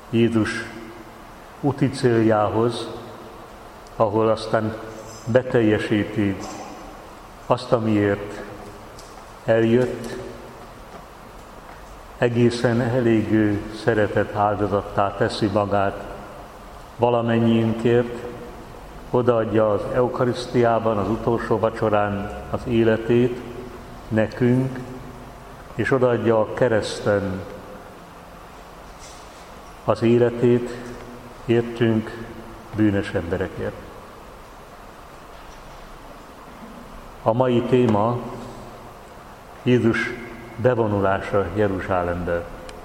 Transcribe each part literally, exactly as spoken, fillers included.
Jézus úti céljához, ahol aztán beteljesíti azt, amiért eljött, egészen elégő szeretet áldozattá teszi magát valamennyiünkért, odaadja az eukarisztiában, az utolsó vacsorán az életét nekünk, és odaadja a kereszten az életét értünk, bűnös emberekért. A mai téma Jézus bevonulása Jeruzsálembe.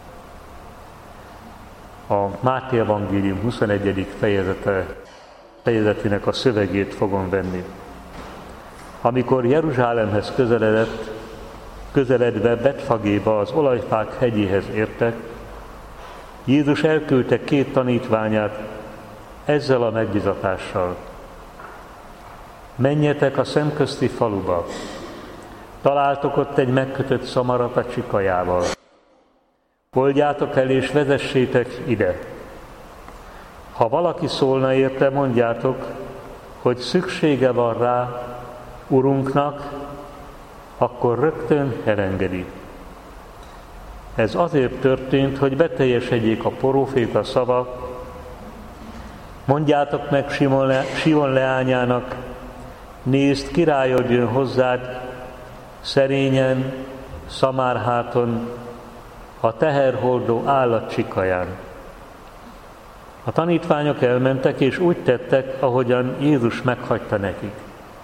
A Máté evangélium huszonegyedik fejezete, fejezetének a szövegét fogom venni. Amikor Jeruzsálemhez közeledett, közeledve Betfagéba, az olajfák hegyéhez értek, Jézus elküldte két tanítványát ezzel a megbizatással. Menjetek a szemközti faluba, találtok ott egy megkötött szamarat a csikajával. Oldjátok el és vezessétek ide. Ha valaki szólna érte, mondjátok, hogy szüksége van rá Urunknak, akkor rögtön elengedi. Ez azért történt, hogy beteljesedjék a próféta szava. Mondjátok meg Simon, le, Sion leányának, nézd, királyod jön hozzád, szerényen, szamárháton, a teherhordó állat csikaján. A tanítványok elmentek, és úgy tettek, ahogyan Jézus meghagyta nekik.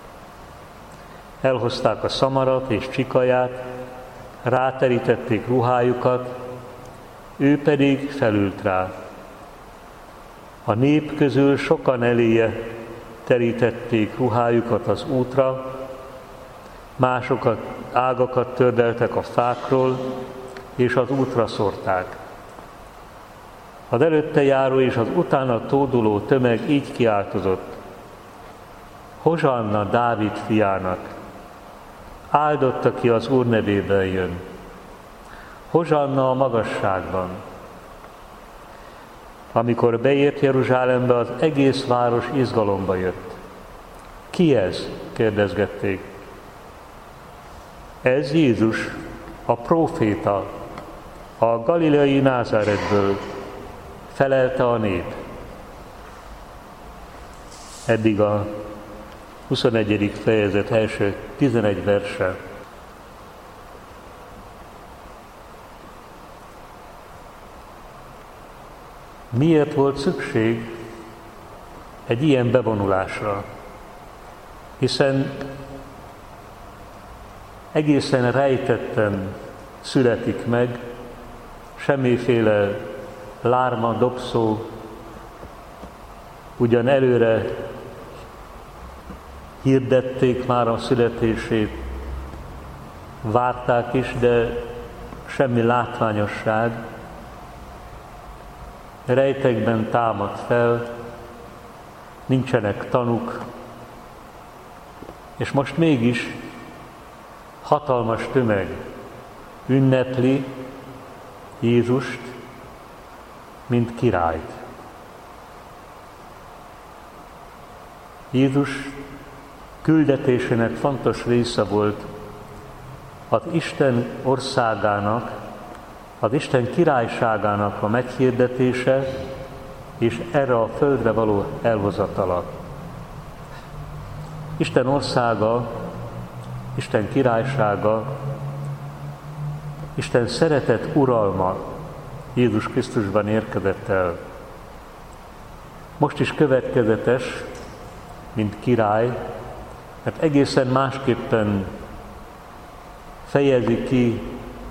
Elhozták a szamarat és csikaját, ráterítették ruhájukat, ő pedig felült rá. A nép közül sokan eléje terítették ruhájukat az útra, másokat ágakat tördeltek a fákról, és az útra szórták. Az előtte járó és az utána tóduló tömeg így kiáltozott: Hozsanna Dávid fiának! Áldott, aki az Úr nevében jön! Hozsanna a magasságban! Amikor beért Jeruzsálembe, az egész város izgalomba jött. Ki ez? kérdezgették. Ez Jézus, a próféta, a galileai Názáretből, felelte a nép. Eddig a huszonegyedik fejezet első tizenegy verse. Miért volt szükség egy ilyen bevonulásra? Hiszen egészen rejtetten születik meg, semmiféle lárma, dobszó, ugyan előre hirdették már a születését, várták is, de semmi látványosság. Rejtekben támad fel, nincsenek tanúk, és most mégis hatalmas tömeg ünnepli Jézust, mint királyt. Jézus küldetésének fontos része volt az Isten országának, az Isten királyságának a meghirdetése és erre a földre való elhozatala. Isten országa, Isten királysága, Isten szeretet uralma Jézus Krisztusban érkezett el. Most is következetes, mint király, mert egészen másképpen fejezi ki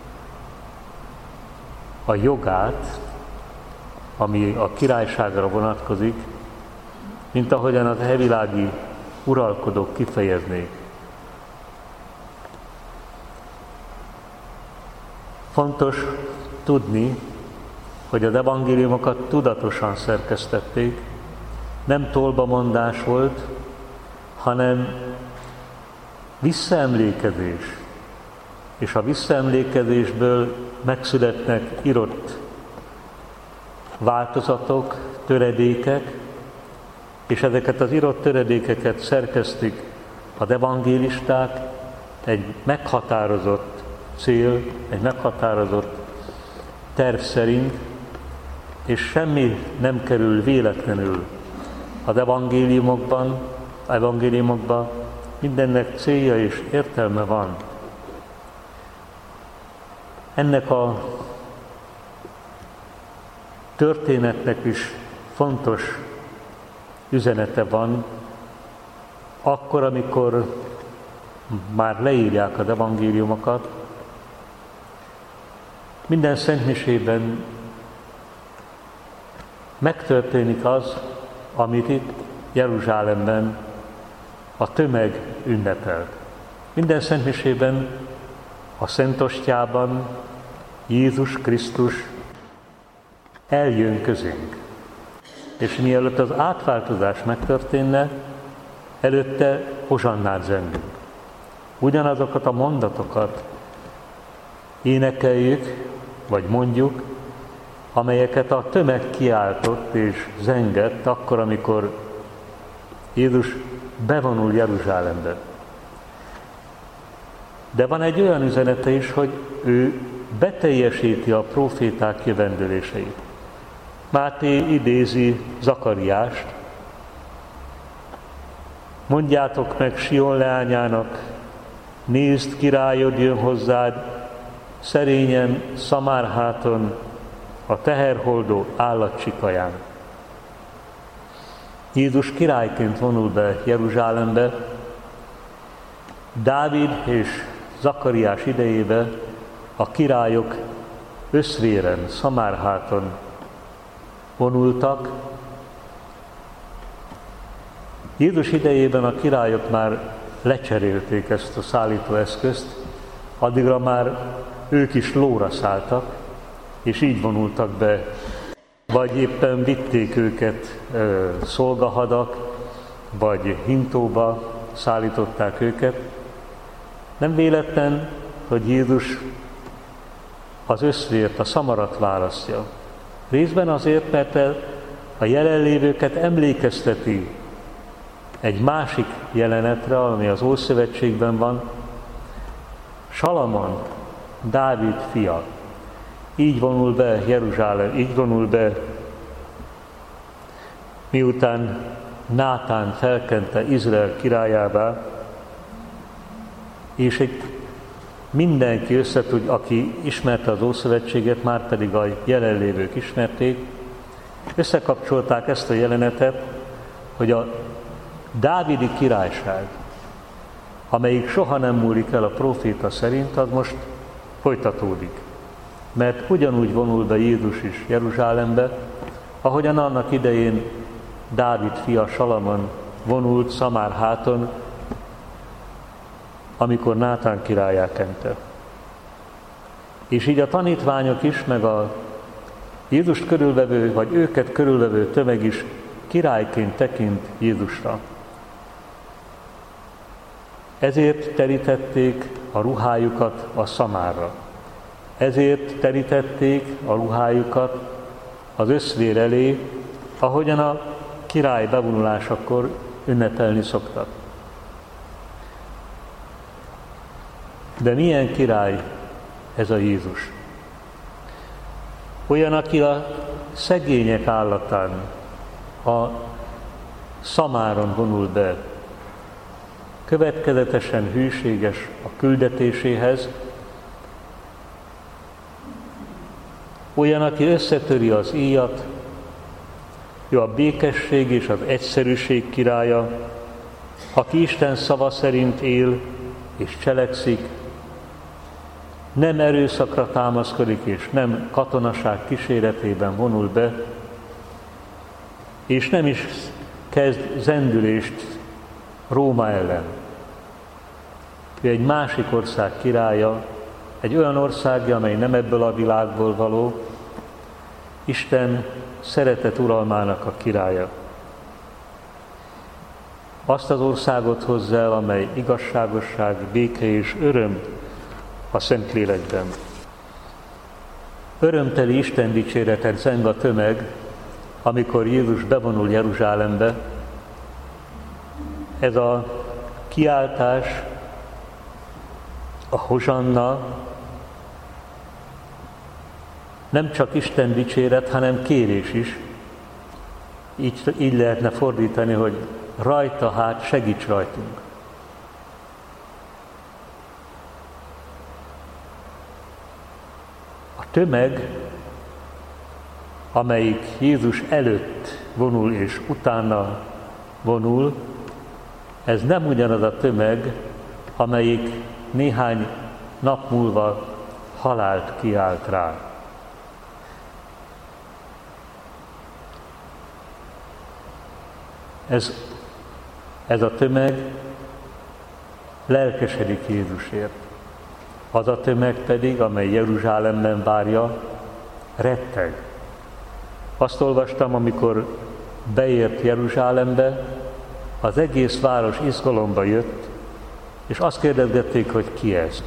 a jogát, ami a királyságra vonatkozik, mint ahogyan az elvilági uralkodók kifejeznék. Fontos tudni, hogy az evangéliumokat tudatosan szerkesztették, nem tolbamondás volt, hanem visszaemlékezés, és a visszaemlékezésből megszületnek írott változatok, töredékek, és ezeket az írott töredékeket szerkesztik az evangélisták egy meghatározott cél, egy meghatározott terv szerint, és semmi nem kerül véletlenül az evangéliumokban, evangéliumokban, mindennek célja és értelme van. Ennek a történetnek is fontos üzenete van, akkor, amikor már leírják az evangéliumokat. Minden szentmisében megtörténik az, amit itt Jeruzsálemben a tömeg ünnepelt. Minden szentmisében, a Szentostyában Jézus Krisztus eljön közénk. És mielőtt az átváltozás megtörténne, előtte hozsannát zengünk. Ugyanazokat a mondatokat énekeljük, vagy mondjuk, amelyeket a tömeg kiáltott és zengett akkor, amikor Jézus bevonul Jeruzsálembe. De van egy olyan üzenete is, hogy ő beteljesíti a próféták jövendőléseit. Máté idézi Zakariást: mondjátok meg Sion leányának, nézd, királyod jön hozzád, szerényen szamárháton, a teherhordó állatcsikaján. Jézus királyként vonul be Jeruzsálembe, Dávid és Zakariás idejébe a királyok összvéren, szamárháton vonultak. Jézus idejében a királyok már lecserélték ezt a szállítóeszközt, addigra már ők is lóra szálltak, és így vonultak be, vagy éppen vitték őket ö, szolgahadak, vagy hintóba szállították őket. Nem véletlen, hogy Jézus az összvért, a szamarat választja. Részben azért, mert a jelenlévőket emlékezteti egy másik jelenetre, ami az Ószövetségben van. Salamon, Dávid fia, így vonul be Jeruzsálem, így vonul be, miután Nátán felkente Izrael királyává, és egy mindenki összetud, aki ismerte az Ószövetséget, már pedig a jelenlévők ismerték, összekapcsolták ezt a jelenetet, hogy a dávidi királyság, amelyik soha nem múlik el a próféta szerint, az most folytatódik. Mert ugyanúgy vonul be Jézus is Jeruzsálembe, ahogyan annak idején Dávid fia Salamon vonult Szamárháton, amikor Nátán királlyá kente. És így a tanítványok is, meg a Jézust körülvevő, vagy őket körülvevő tömeg is királyként tekint Jézusra. Ezért terítették a ruhájukat a szamárra. Ezért terítették a ruhájukat az összvér elé, ahogyan a király bevonulásakor ünnepelni szoktak. De milyen király ez a Jézus? Olyan, aki a szegények állatán, a szamáron vonul be, következetesen hűséges a küldetéséhez, olyan, aki összetöri az íjat, ő a békesség és az egyszerűség királya, aki Isten szava szerint él és cselekszik, nem erőszakra támaszkodik és nem katonaság kíséretében vonul be, és nem is kezd zendülést Róma ellen. Ő egy másik ország királya, egy olyan országja, amely nem ebből a világból való, Isten szeretet uralmának a királya. Azt az országot hozza el, amely igazságosság, béke és öröm a Szentlélekben. Örömteli Isten dicséretet zeng a tömeg, amikor Jézus bevonul Jeruzsálembe. Ez a kiáltás, a hozsanna nem csak Isten dicséret, hanem kérés is. Így, így lehetne fordítani, hogy rajta hát segíts rajtunk. A tömeg, amelyik Jézus előtt vonul és utána vonul, ez nem ugyanaz a tömeg, amelyik néhány nap múlva halált kiált rá. Ez, ez a tömeg lelkesedik Jézusért. Az a tömeg pedig, amely Jeruzsálemben várja, retteg. Azt olvastam, amikor beért Jeruzsálembe, az egész város izgalomba jött, és azt kérdezgették, hogy ki ez.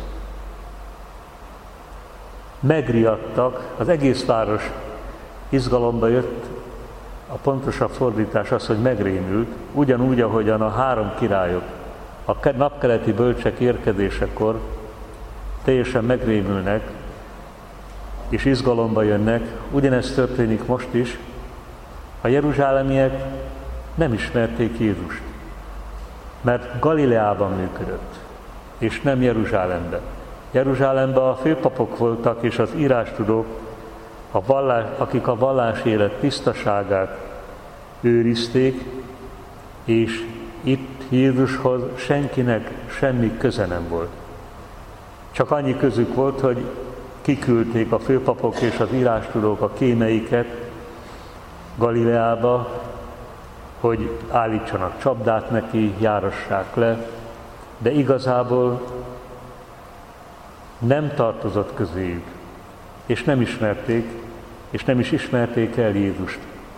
Megriadtak, az egész város izgalomba jött, a pontosabb fordítás az, hogy megrémült, ugyanúgy, ahogyan a három királyok a napkeleti bölcsek érkezésekor teljesen megrémülnek, és izgalomba jönnek, ugyanezt történik most is. A jeruzsálemiek nem ismerték Jézust, mert Galileában működött, és nem Jeruzsálemben. Jeruzsálemben a főpapok voltak, és az írástudók, a vallás, akik a vallási élet tisztaságát őrizték, és itt Jézushoz senkinek semmi köze nem volt. Csak annyi közük volt, hogy kiküldték a főpapok és az írástudók a kémeiket Galileába, hogy állítsanak csapdát neki, járassák le, de igazából nem tartozott közéjük, és nem ismerték, és nem is ismerték el Jézust.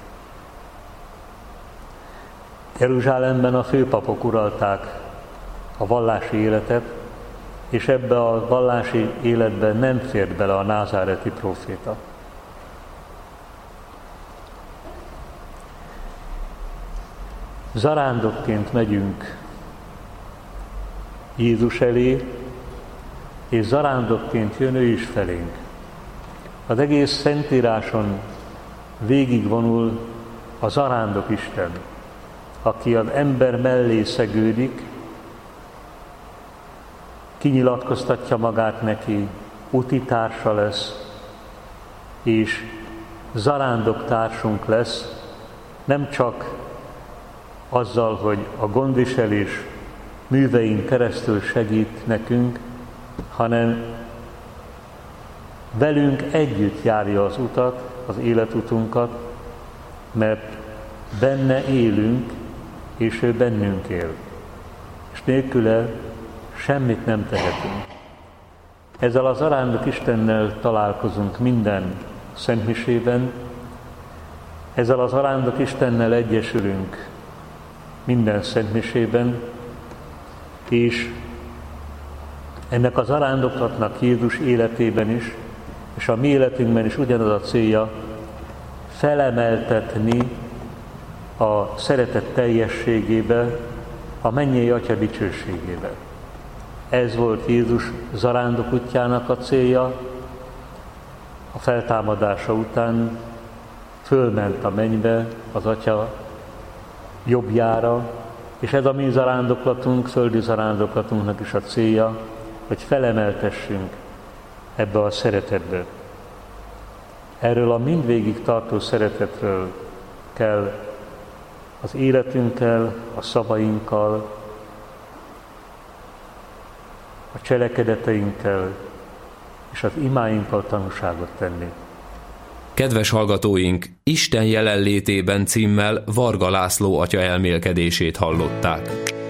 Jeruzsálemben a főpapok uralták a vallási életet, és ebbe a vallási életben nem fért bele a názáreti próféta. Zarándokként megyünk Jézus elé, és zarándokként jön ő is felénk. Az egész Szentíráson végigvonul a zarándok Isten, aki az ember mellé szegődik, kinyilatkoztatja magát neki, utitársa lesz, és zarándoktársunk lesz, nem csak azzal, hogy a gondviselés művein keresztül segít nekünk, hanem velünk együtt járja az utat, az életutunkat, mert benne élünk, és ő bennünk él. És nélküle semmit nem tehetünk. Ezzel az zarándok Istennel találkozunk minden szentmisében, ezzel az zarándok Istennel egyesülünk minden szentmisében, és ennek az zarándoklatnak Jézus életében is, és a mi életünkben is ugyanaz a célja, felemeltetni a szeretet teljességébe, a mennyei Atya dicsőségébe. Ez volt Jézus zarándok útjának a célja. A feltámadása után fölment a mennybe az Atya jobbjára, és ez a mi zarándoklatunk, földi zarándoklatunknak is a célja, hogy felemeltessünk ebbe a szeretetbe. Erről a mindvégig tartó szeretetről kell az életünkkel, a szavainkkal, a cselekedeteinkkel és az imáinkkal tanúságot tenni. Kedves hallgatóink, Isten jelenlétében címmel Varga László atya elmélkedését hallották.